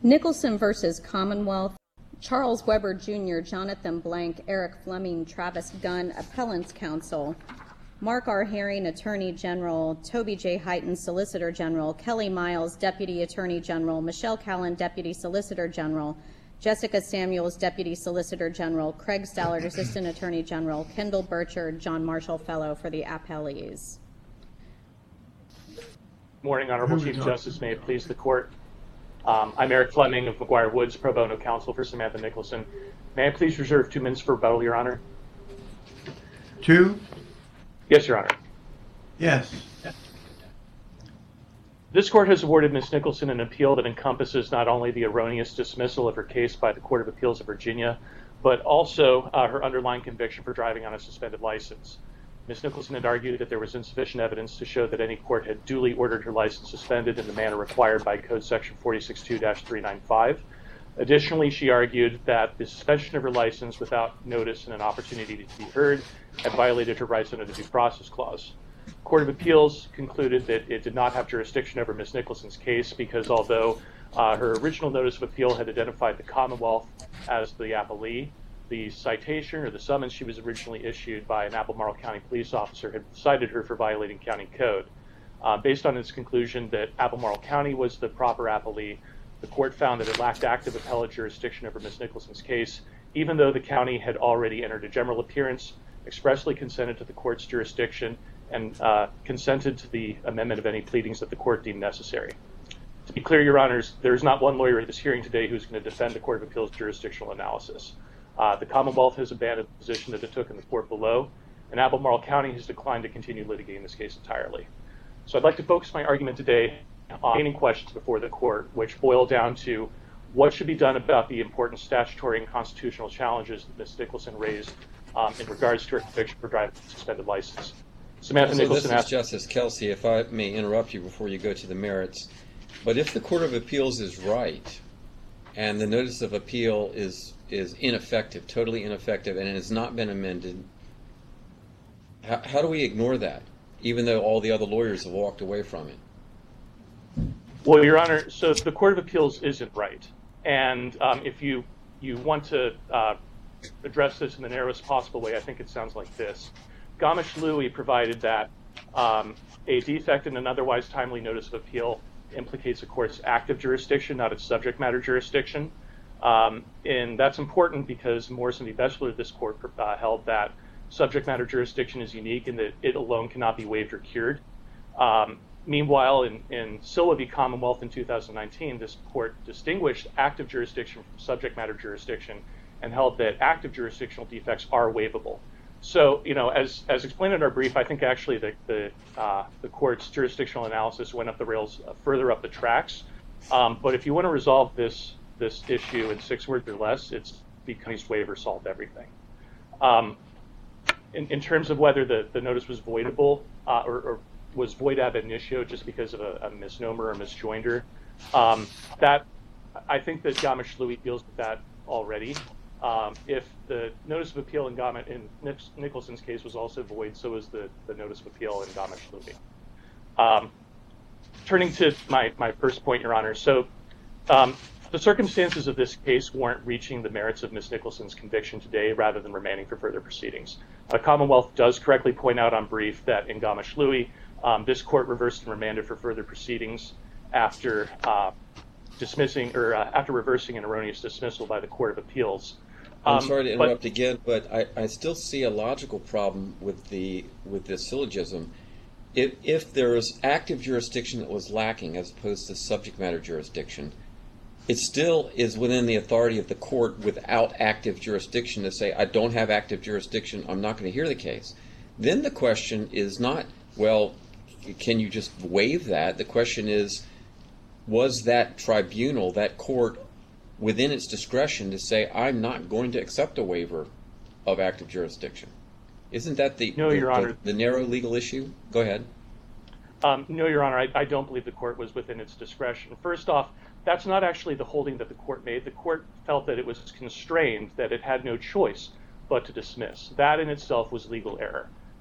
Nicholson versus Commonwealth. Charles Weber Jr., Jonathan Blank, Eric Fleming, Travis Gunn, Appellants Counsel. Mark R. Herring, Attorney General. Toby J. Heighton, Solicitor General. Kelly Miles, Deputy Attorney General. Michelle Callan, Deputy Solicitor General. Jessica Samuels, Deputy Solicitor General. Craig Stallard, Assistant Attorney General. Kendall Burchard, John Marshall Fellow for the appellees. Morning, Honorable Chief Justice. May it please the Court. I'm Eric Fleming of McGuire Woods, Pro Bono Counsel for Samantha Nicholson. May I please reserve 2 minutes for rebuttal, Your Honor? 2? Yes, Your Honor. Yes. This Court has awarded Ms. Nicholson an appeal that encompasses not only the erroneous dismissal of her case by the Court of Appeals of Virginia, but also her underlying conviction for driving on a suspended license. Ms. Nicholson had argued that there was insufficient evidence to show that any court had duly ordered her license suspended in the manner required by Code Section 462-395. Additionally, she argued that the suspension of her license without notice and an opportunity to be heard had violated her rights under the Due Process Clause. The Court of Appeals concluded that it did not have jurisdiction over Ms. Nicholson's case because although her original notice of appeal had identified the Commonwealth as the appellee, the citation or the summons she was originally issued by an Albemarle County police officer had cited her for violating county code. Based on its conclusion that Albemarle County was the proper appellee, the court found that it lacked active appellate jurisdiction over Ms. Nicholson's case, even though the county had already entered a general appearance, expressly consented to the court's jurisdiction, and consented to the amendment of any pleadings that the court deemed necessary. To be clear, Your Honors, there is not one lawyer at this hearing today who's going to defend the Court of Appeals jurisdictional analysis. The Commonwealth has abandoned the position that it took in the court below, and Albemarle County has declined to continue litigating this case entirely. So I'd like to focus my argument today on any questions before the court, which boil down to what should be done about the important statutory and constitutional challenges that Ms. Nicholson raised in regards to her conviction for driving a suspended license. Samantha Nicholson this is Justice Kelsey, if I may interrupt you before you go to the merits. But if the Court of Appeals is right, and the notice of appeal is ineffective, totally ineffective, and it has not been amended, how do we ignore that, even though all the other lawyers have walked away from it? Well, Your Honor, so the Court of Appeals isn't right. And if you want to address this in the narrowest possible way, I think it sounds like this. Gamish-Louie provided that a defect in an otherwise timely notice of appeal implicates a court's active jurisdiction, not its subject matter jurisdiction. And that's important because Morrison v. Bessler, this court held that subject matter jurisdiction is unique and that it alone cannot be waived or cured. Meanwhile, in Silva v. Commonwealth in 2019, this court distinguished active jurisdiction from subject matter jurisdiction and held that active jurisdictional defects are waivable. So, as explained in our brief, I think actually the court's jurisdictional analysis went up the rails further up the tracks. But if you want to resolve this issue in 6 words or less, it's because waiver solved everything. In terms of whether the notice was voidable or was void ab initio just because of a misnomer or misjoinder, that I think that Gamish-Louie deals with that already. If the notice of appeal in Nicholson's case was also void, so was the notice of appeal in Gamish-Louie. Turning to my first point, Your Honor, so the circumstances of this case warrant reaching the merits of Ms. Nicholson's conviction today rather than remanding for further proceedings. Commonwealth does correctly point out on brief that in Gamish-Louie, this court reversed and remanded for further proceedings after after reversing an erroneous dismissal by the Court of Appeals. I'm sorry to interrupt again, but I still see a logical problem with this syllogism. If there is active jurisdiction that was lacking as opposed to subject matter jurisdiction, it still is within the authority of the court without active jurisdiction to say, I don't have active jurisdiction, I'm not going to hear the case. Then the question is not, well, can you just waive that? The question is, was that tribunal, that court, within its discretion to say, I'm not going to accept a waiver of active jurisdiction? Isn't that the narrow legal issue? Go ahead. No, Your Honor, I don't believe the court was within its discretion. First off, that's not actually the holding that the court made. The court felt that it was constrained, that it had no choice but to dismiss. That in itself was legal error.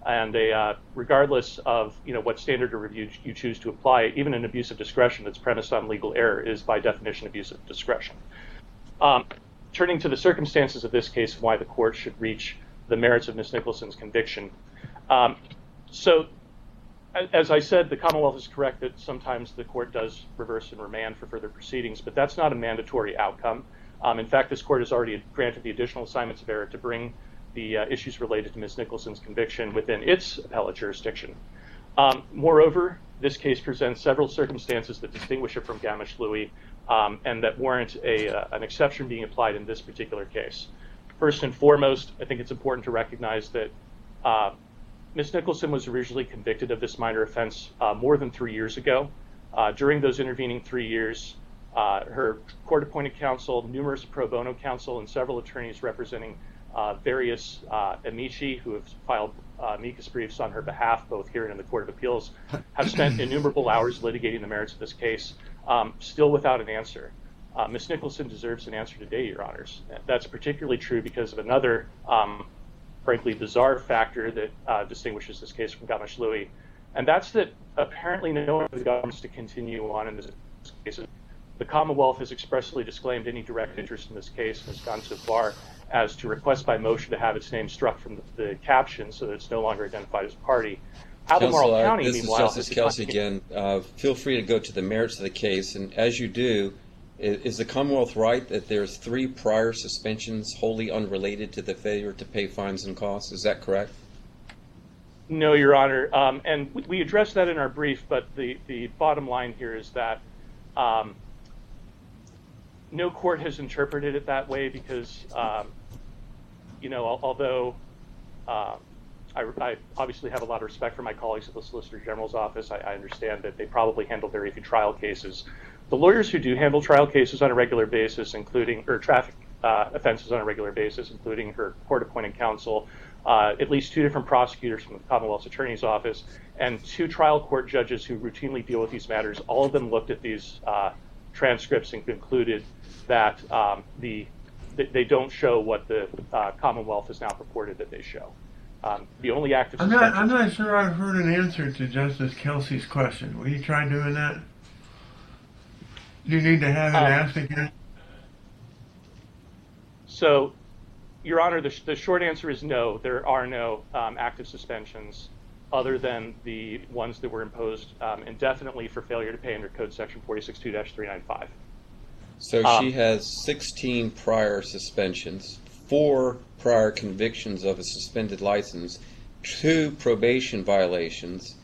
And regardless of what standard of review you choose to apply, even an abuse of discretion that's premised on legal error is by definition abuse of discretion. Turning to the circumstances of this case and why the court should reach the merits of Ms. Nicholson's conviction. So, as I said, the Commonwealth is correct that sometimes the court does reverse and remand for further proceedings, but that's not a mandatory outcome. In fact, this court has already granted the additional assignments of error to bring the issues related to Ms. Nicholson's conviction within its appellate jurisdiction. Moreover, this case presents several circumstances that distinguish it from Gamache-Louis and that warrant an exception being applied in this particular case. First and foremost, I think it's important to recognize that Ms. Nicholson was originally convicted of this minor offense more than 3 years ago. During those intervening 3 years, her court-appointed counsel, numerous pro bono counsel, and several attorneys representing various amici who have filed amicus briefs on her behalf, both here and in the Court of Appeals, have spent innumerable hours litigating the merits of this case, still without an answer. Ms. Nicholson deserves an answer today, Your Honors. That's particularly true because of another, frankly, bizarre factor that distinguishes this case from Gamache-Louis, and that's that apparently no one of the governments to continue on in this case. The Commonwealth has expressly disclaimed any direct interest in this case and has gone so far as to request by motion to have its name struck from the caption so that it's no longer identified as a party. Albemarle County, this meanwhile, is Justice Kelsey again. Feel free to go to the merits of the case, and as you do, is the Commonwealth right that there's 3 prior suspensions wholly unrelated to the failure to pay fines and costs? Is that correct? No, Your Honor, and we addressed that in our brief, but the bottom line here is that no court has interpreted it that way because, although I obviously have a lot of respect for my colleagues at the Solicitor General's office, I understand that they probably handle very few trial cases. The lawyers who do handle trial cases on a regular basis, or traffic offenses on a regular basis, including her court-appointed counsel, at least 2 different prosecutors from the Commonwealth's Attorney's Office, and 2 trial court judges who routinely deal with these matters, all of them looked at these transcripts and concluded that they don't show what the Commonwealth has now purported that they show. The only active I'm not sure I've heard an answer to Justice Kelsey's question. Will you try doing that? Do you need to have it asked again? So, Your Honor, the short answer is no. There are no active suspensions other than the ones that were imposed indefinitely for failure to pay under Code Section 462-395. So she has 16 prior suspensions, 4 prior convictions of a suspended license, 2 probation violations,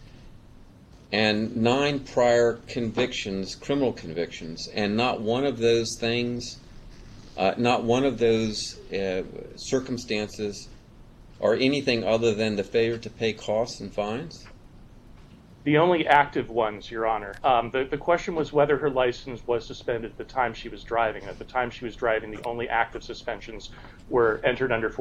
and 9 prior convictions, criminal convictions, and not one of those things, not one of those circumstances are anything other than the failure to pay costs and fines? The only active ones, Your Honor. The question was whether her license was suspended at the time she was driving. At the time she was driving, the only active suspensions were entered under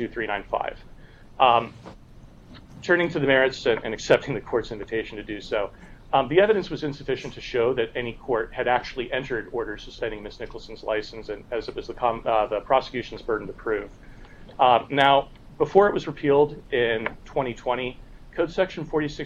462-395. Turning to the merits and accepting the court's invitation to do so, the evidence was insufficient to show that any court had actually entered orders suspending Ms. Nicholson's license, and as it was the prosecution's burden to prove. Now, before it was repealed in 2020, Code Section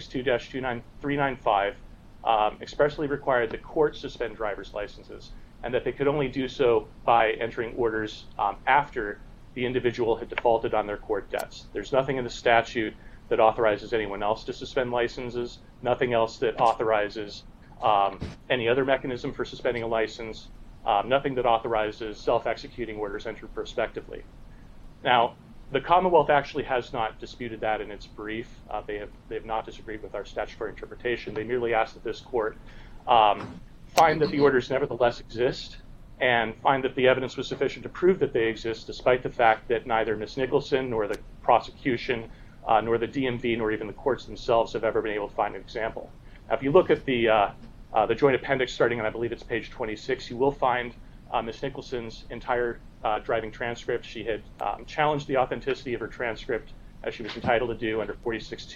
462-395 expressly required that courts suspend driver's licenses, and that they could only do so by entering orders after the individual had defaulted on their court debts. There's nothing in the statute that authorizes anyone else to suspend licenses, nothing else that authorizes any other mechanism for suspending a license, nothing that authorizes self-executing orders entered prospectively. Now, the Commonwealth actually has not disputed that in its brief. They have not disagreed with our statutory interpretation. They merely asked that this court find that the orders nevertheless exist and find that the evidence was sufficient to prove that they exist, despite the fact that neither Ms. Nicholson nor the prosecution nor the DMV nor even the courts themselves have ever been able to find an example. Now, if you look at the joint appendix starting on, I believe it's page 26, you will find Ms. Nicholson's entire driving transcript. She had challenged the authenticity of her transcript, as she was entitled to do under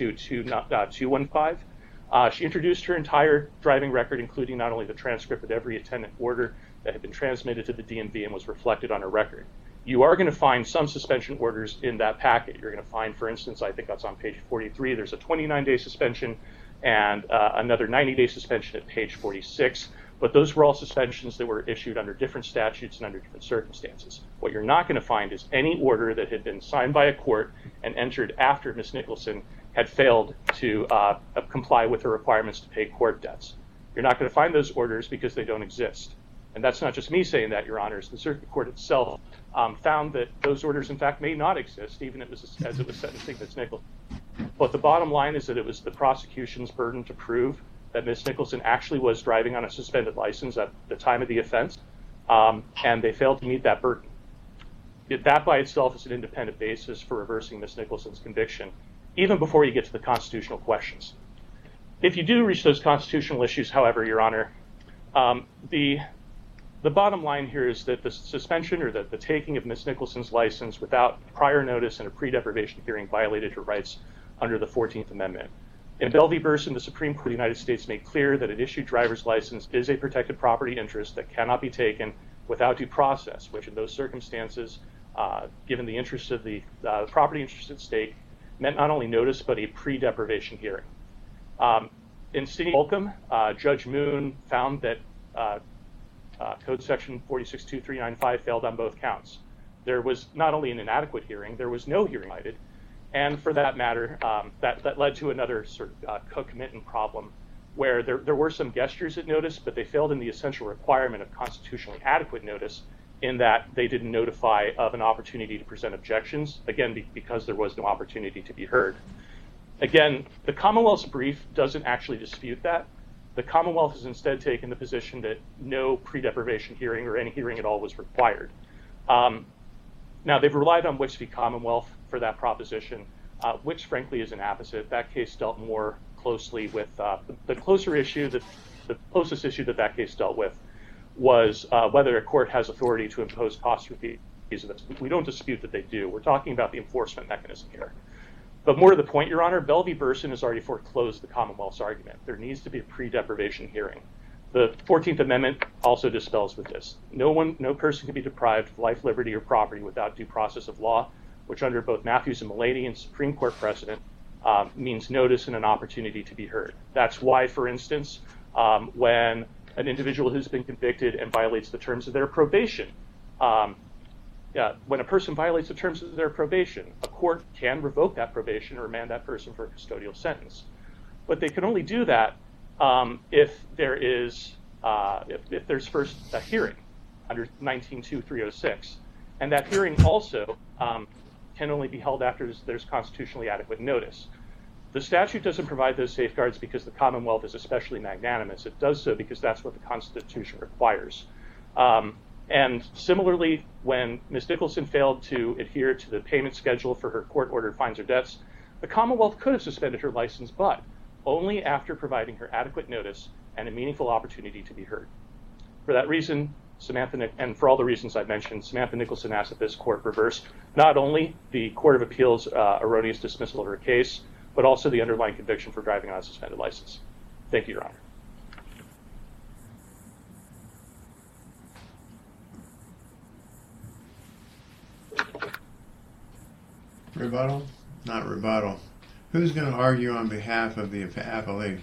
462-215. She introduced her entire driving record, including not only the transcript, but every attendant order that had been transmitted to the DMV and was reflected on her record. you are going to find some suspension orders in that packet. You're going to find, for instance, I think that's on page 43, there's a 29-day suspension and another 90-day suspension at page 46. But those were all suspensions that were issued under different statutes and under different circumstances. What you're not going to find is any order that had been signed by a court and entered after Ms. Nicholson had failed to comply with her requirements to pay court debts. You're not going to find those orders because they don't exist. And that's not just me saying that, Your Honors. The Circuit Court itself found that those orders, in fact, may not exist, even as it was sentencing Ms. Nicholson. But the bottom line is that it was the prosecution's burden to prove that Ms. Nicholson actually was driving on a suspended license at the time of the offense, and they failed to meet that burden. That by itself is an independent basis for reversing Ms. Nicholson's conviction, even before you get to the constitutional questions. If you do reach those constitutional issues, however, Your Honor, the bottom line here is that the suspension or the taking of Ms. Nicholson's license without prior notice and a pre-deprivation hearing violated her rights under the 14th Amendment. In Bell v. Burson, the Supreme Court of the United States made clear that an issued driver's license is a protected property interest that cannot be taken without due process, which in those circumstances, given the interest of the property interest at stake, meant not only notice but a pre-deprivation hearing. In City of Holcomb, Judge Moon found that Code Section 462395 failed on both counts. There was not only an inadequate hearing, there was no hearing provided. And for that matter, that led to another sort of concomitant problem where there were some gestures at notice, but they failed in the essential requirement of constitutionally adequate notice in that they didn't notify of an opportunity to present objections, again, because there was no opportunity to be heard. Again, the Commonwealth's brief doesn't actually dispute that. The Commonwealth has instead taken the position that no pre-deprivation hearing or any hearing at all was required. Now, they've relied on Wicks v. Commonwealth for that proposition. Wicks, frankly, is an opposite. That case dealt more closely with the closer issue, the closest issue that case dealt with was whether a court has authority to impose costs or fees. We don't dispute that they do. We're talking about the enforcement mechanism here. But more to the point, Your Honor, Bell v. Burson has already foreclosed the Commonwealth's argument. There needs to be a pre-deprivation hearing. The 14th Amendment also dispels with this. No person can be deprived of life, liberty, or property without due process of law, which under both Matthews and Mullady and Supreme Court precedent means notice and an opportunity to be heard. That's why, for instance, when an individual who's been convicted and violates the terms of their probation, when a person violates the terms of their probation, a court can revoke that probation or remand that person for a custodial sentence. But they can only do that if there's first a hearing under 19.2.306, and that hearing also can only be held after there's constitutionally adequate notice. The statute doesn't provide those safeguards because the Commonwealth is especially magnanimous. It does so because that's what the Constitution requires. And similarly, when Ms. Nicholson failed to adhere to the payment schedule for her court-ordered fines or debts, the Commonwealth could have suspended her license, but only after providing her adequate notice and a meaningful opportunity to be heard. For that reason, and for all the reasons I've mentioned, Samantha Nicholson asks that this court reverse not only the Court of Appeals' erroneous dismissal of her case, but also the underlying conviction for driving on a suspended license. Thank you, Your Honor. Rebuttal? Not rebuttal. Who's going to argue on behalf of the appellee?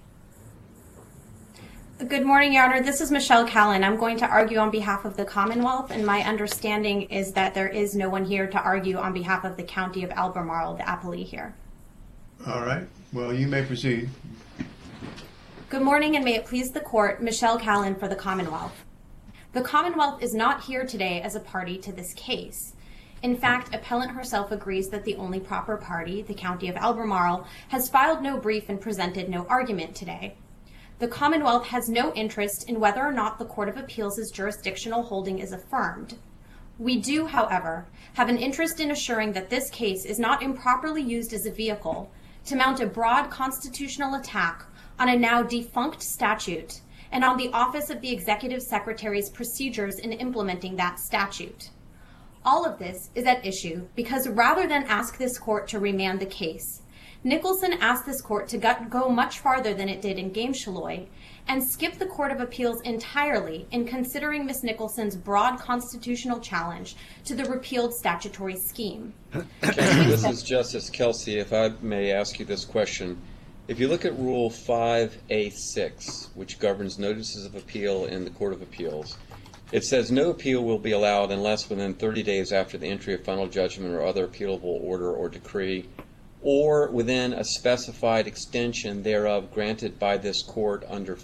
Good morning, Your Honor. This is Michelle Callan. I'm going to argue on behalf of the Commonwealth, and my understanding is that there is no one here to argue on behalf of the County of Albemarle, the appellee here. All right. Well, you may proceed. Good morning, and may it please the Court, Michelle Callan for the Commonwealth. The Commonwealth is not here today as a party to this case. In fact, appellant herself agrees that the only proper party, the County of Albemarle, has filed no brief and presented no argument today. The Commonwealth has no interest in whether or not the Court of Appeals' jurisdictional holding is affirmed. We do, however, have an interest in assuring that this case is not improperly used as a vehicle to mount a broad constitutional attack on a now defunct statute and on the Office of the Executive Secretary's procedures in implementing that statute. All of this is at issue because rather than ask this court to remand the case, Nicholson asked this court to go much farther than it did in Gameshalloy and skip the Court of Appeals entirely in considering Ms. Nicholson's broad constitutional challenge to the repealed statutory scheme. This is Justice Kelsey. If I may ask you this question. If you look at Rule 5A6, which governs notices of appeal in the Court of Appeals, it says no appeal will be allowed unless within 30 days after the entry of final judgment or other appealable order or decree, or within a specified extension thereof granted by this court under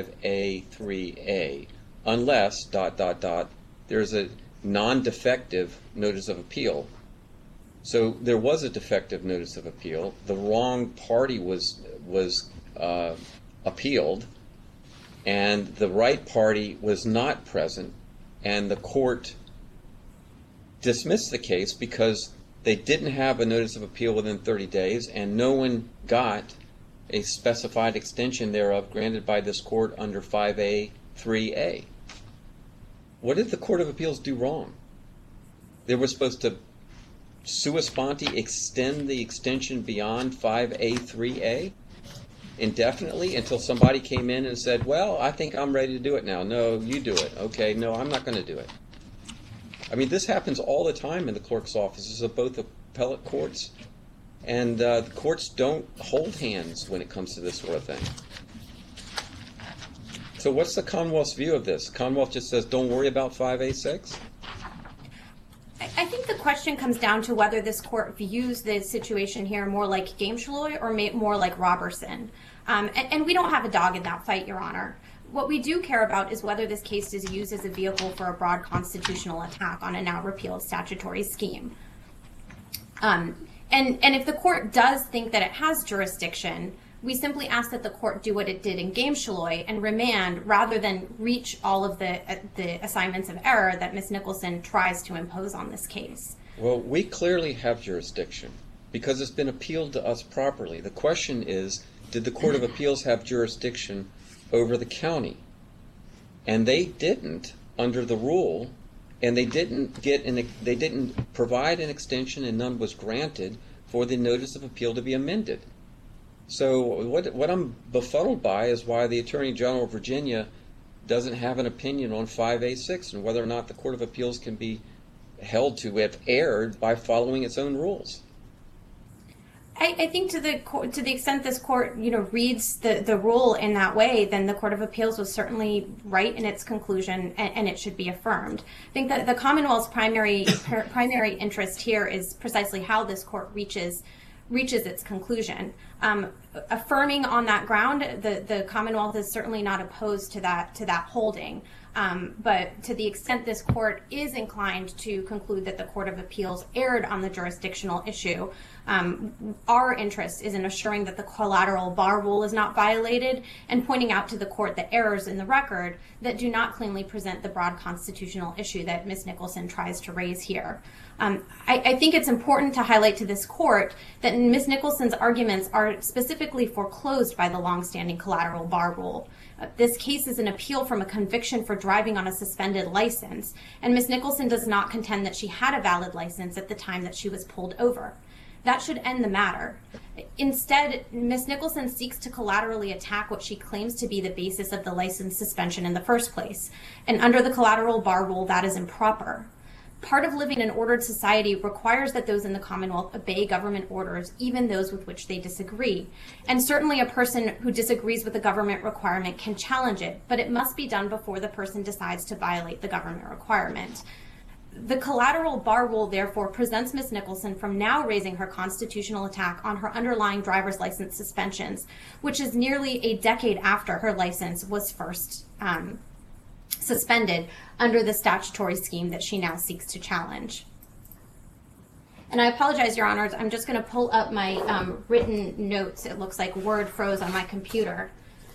5A3A, unless, ... there is a non-defective notice of appeal. So there was a defective notice of appeal. The wrong party was appealed, and the right party was not present, and the court dismissed the case because they didn't have a notice of appeal within 30 days, and no one got a specified extension thereof granted by this court under 5A3A. What did the Court of Appeals do wrong? They were supposed to sua sponte extend the extension beyond 5A3A indefinitely until somebody came in and said, well, I think I'm ready to do it now. No, you do it. Okay, no, I'm not going to do it. I mean, this happens all the time in the clerk's offices of both appellate courts, and the courts don't hold hands when it comes to this sort of thing. So what's the Commonwealth's view of this? Commonwealth just says, don't worry about 5A6? I think the question comes down to whether this court views the situation here more like Gameshalloy or more like Robertson. And we don't have a dog in that fight, Your Honor. What we do care about is whether this case is used as a vehicle for a broad constitutional attack on a now repealed statutory scheme. And if the court does think that it has jurisdiction, we simply ask that the court do what it did in Gameshalloy and remand rather than reach all of the assignments of error that Ms. Nicholson tries to impose on this case. Well, we clearly have jurisdiction because it's been appealed to us properly. The question is, did the Court of Appeals have jurisdiction over the county? And they didn't under the rule, and they didn't provide an extension, and none was granted for the notice of appeal to be amended. So what I'm befuddled by is why the Attorney General of Virginia doesn't have an opinion on 5A6 and whether or not the Court of Appeals can be held to have erred by following its own rules. I think to the extent this court reads the rule in that way, then the Court of Appeals was certainly right in its conclusion, and it should be affirmed. I think that the Commonwealth's primary interest here is precisely how this court reaches its conclusion. Affirming on that ground, the Commonwealth is certainly not opposed to that holding. But to the extent this court is inclined to conclude that the Court of Appeals erred on the jurisdictional issue, our interest is in assuring that the collateral bar rule is not violated and pointing out to the court the errors in the record that do not cleanly present the broad constitutional issue that Ms. Nicholson tries to raise here. I think it's important to highlight to this court that Ms. Nicholson's arguments are specifically foreclosed by the longstanding collateral bar rule. This case is an appeal from a conviction for driving on a suspended license, and Ms. Nicholson does not contend that she had a valid license at the time that she was pulled over. That should end the matter. Instead, Ms. Nicholson seeks to collaterally attack what she claims to be the basis of the license suspension in the first place, and under the collateral bar rule, that is improper. Part of living in an ordered society requires that those in the Commonwealth obey government orders, even those with which they disagree. And certainly a person who disagrees with a government requirement can challenge it, but it must be done before the person decides to violate the government requirement. The collateral bar rule, therefore, prevents Ms. Nicholson from now raising her constitutional attack on her underlying driver's license suspensions, which is nearly a decade after her license was first suspended under the statutory scheme that she now seeks to challenge. And I apologize, Your Honors, I'm just going to pull up my written notes. It looks like Word froze on my computer.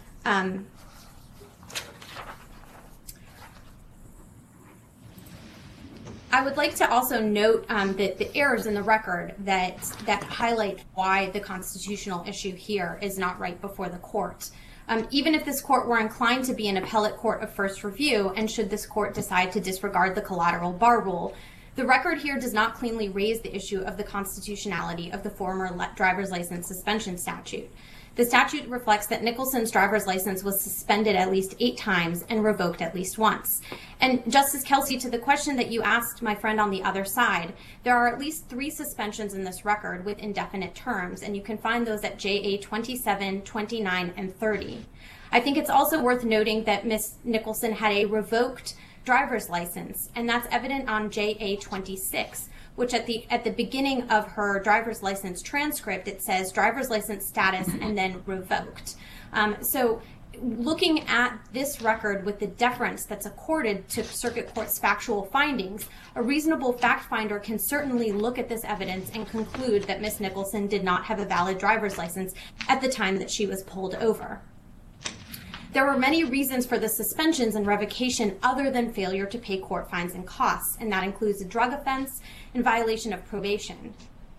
I would like to also note that the errors in the record that highlight why the constitutional issue here is not right before the court. Even if this court were inclined to be an appellate court of first review, and should this court decide to disregard the collateral bar rule, The record here does not cleanly raise the issue of the constitutionality of the former driver's license suspension statute. The statute reflects that Nicholson's driver's license was suspended at least 8 times and revoked at least once. And Justice Kelsey, to the question that you asked my friend on the other side, there are at least 3 suspensions in this record with indefinite terms, and you can find those at JA 27, 29, and 30. I think it's also worth noting that Ms. Nicholson had a revoked driver's license, and that's evident on JA 26, which at the beginning of her driver's license transcript, it says driver's license status and then revoked. So looking at this record with the deference that's accorded to circuit court's factual findings, a reasonable fact finder can certainly look at this evidence and conclude that Ms. Nicholson did not have a valid driver's license at the time that she was pulled over. There were many reasons for the suspensions and revocation other than failure to pay court fines and costs, and that includes a drug offense and violation of probation.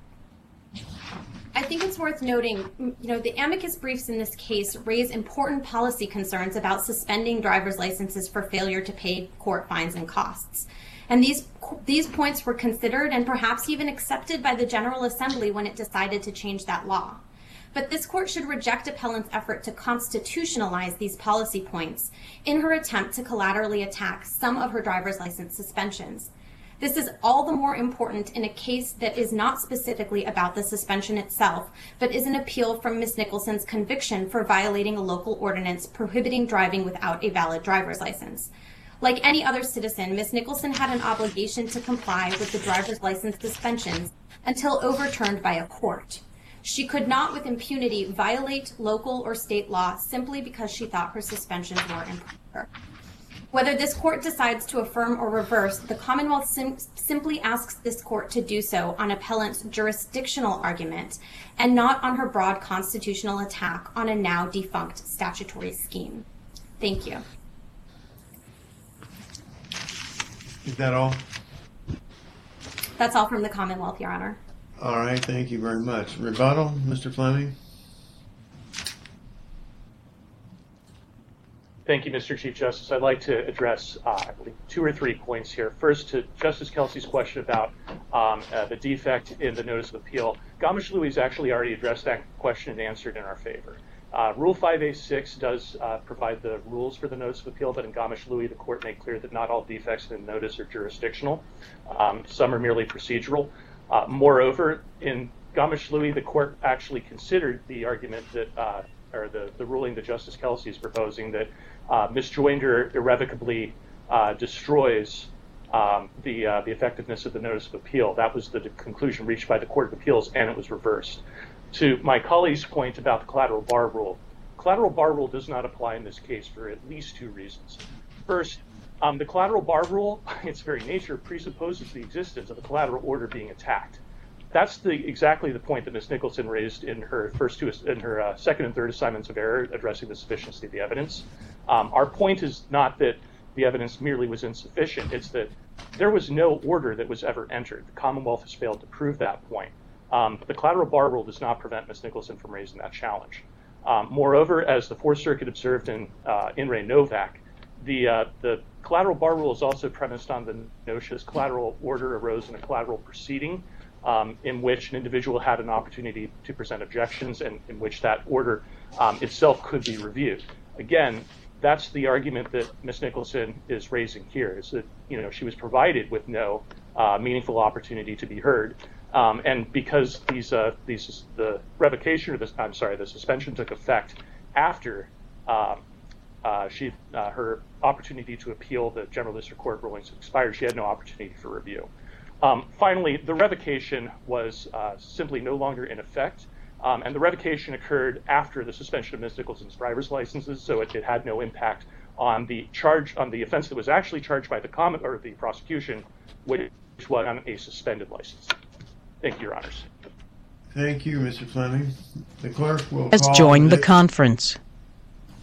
I think it's worth noting, the amicus briefs in this case raise important policy concerns about suspending driver's licenses for failure to pay court fines and costs. And these points were considered and perhaps even accepted by the General Assembly when it decided to change that law. But this court should reject appellant's effort to constitutionalize these policy points in her attempt to collaterally attack some of her driver's license suspensions. This is all the more important in a case that is not specifically about the suspension itself, but is an appeal from Ms. Nicholson's conviction for violating a local ordinance prohibiting driving without a valid driver's license. Like any other citizen, Ms. Nicholson had an obligation to comply with the driver's license suspensions until overturned by a court. She could not with impunity violate local or state law simply because she thought her suspensions were improper. Whether this court decides to affirm or reverse, the Commonwealth simply asks this court to do so on appellant's jurisdictional argument and not on her broad constitutional attack on a now defunct statutory scheme. Thank you. Is that all? That's all from the Commonwealth, Your Honor. All right, thank you very much. Rebuttal, Mr. Fleming? Thank you, Mr. Chief Justice. I'd like to address, I believe, 2 or 3 points here. First, to Justice Kelsey's question about the defect in the notice of appeal. Gamish-Louis actually already addressed that question and answered in our favor. Rule 5A6 does provide the rules for the notice of appeal, but in Gamish-Louis, the court made clear that not all defects in the notice are jurisdictional. Some are merely procedural. Moreover, in Gamish-Louis, the court actually considered the argument that, or the ruling that Justice Kelsey is proposing, that misjoinder irrevocably destroys the effectiveness of the notice of appeal. That was the conclusion reached by the Court of Appeals, and it was reversed. To my colleague's point about the collateral bar rule does not apply in this case for at least 2 reasons. First, the collateral bar rule, its very nature, presupposes the existence of a collateral order being attacked. That's exactly the point that Ms. Nicholson raised in her second and third assignments of error addressing the sufficiency of the evidence. Our point is not that the evidence merely was insufficient. It's that there was no order that was ever entered. The Commonwealth has failed to prove that point. The collateral bar rule does not prevent Ms. Nicholson from raising that challenge. Moreover, as the Fourth Circuit observed in re Novak, the collateral bar rule is also premised on the notion that collateral order arose in a collateral proceeding in which an individual had an opportunity to present objections and in which that order itself could be reviewed. Again, that's the argument that Ms. Nicholson is raising here, is that she was provided with no meaningful opportunity to be heard. And because the revocation, or the suspension took effect after her opportunity to appeal the General District Court rulings expired, she had no opportunity for review. Finally, the revocation was simply no longer in effect, and the revocation occurred after the suspension of Ms. Nicholson's driver's licenses, so it had no impact on the offense that was actually charged by the prosecution, which was on a suspended license. Thank you, Your Honors. Thank you, Mr. Fleming. The clerk will has joined the conference.